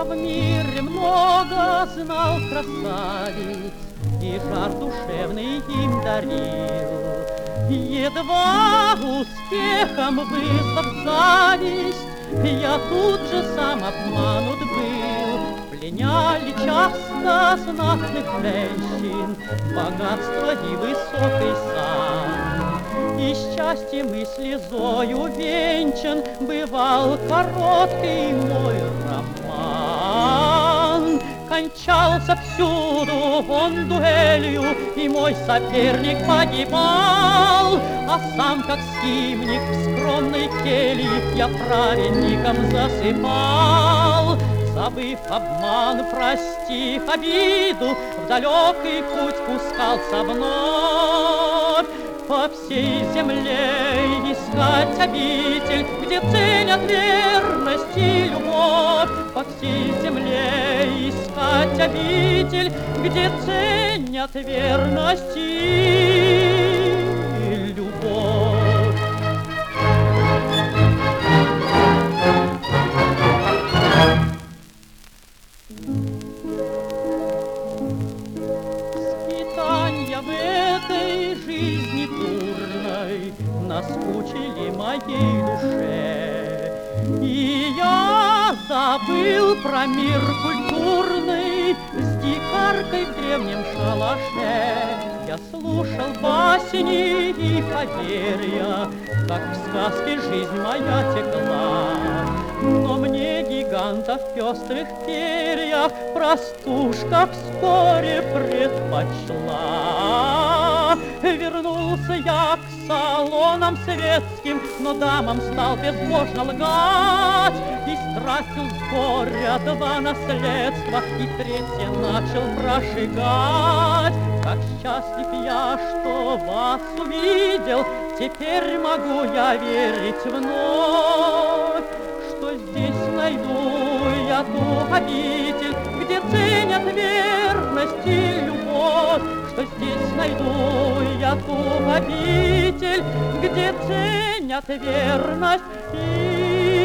в мире много знал красавиц и жар душевный им дарил. Едва успехом вызвав зависть, я тут же сам обманут был. Пленяли часто знатных женщин богатство и высокий сан. И счастьем и слезою венчан бывал короткий мой роман. Кончался всюду он дуэлью, и мой соперник погибал. А сам, как скимник в скромной келье, я праведником засыпал. Забыв обман, простив обиду, в далекий путь пускался вновь. По всей земле искать обитель, где ценят верность и любовь. По всей земле искать обитель, где ценят верность и любовь. Скитанья в этой жизни бурной наскучили моей душе, и я забыл про мир культурный с дикаркой в древнем шалаше. Я слушал басни и поверья, как в сказке жизнь моя текла. Но мне гигантов в пестрых перьях простушка вскоре предпочла. Вернулся я к салонам светским, но дамам стал безбожно лгать. И стратил с горя 2 наследства, и 3 начал прожигать. Как счастлив я, что вас увидел, теперь могу я верить вновь, что здесь найду я ту обитель, где ценят верность и любовь, что здесь найду я ту обитель, где ценят верность и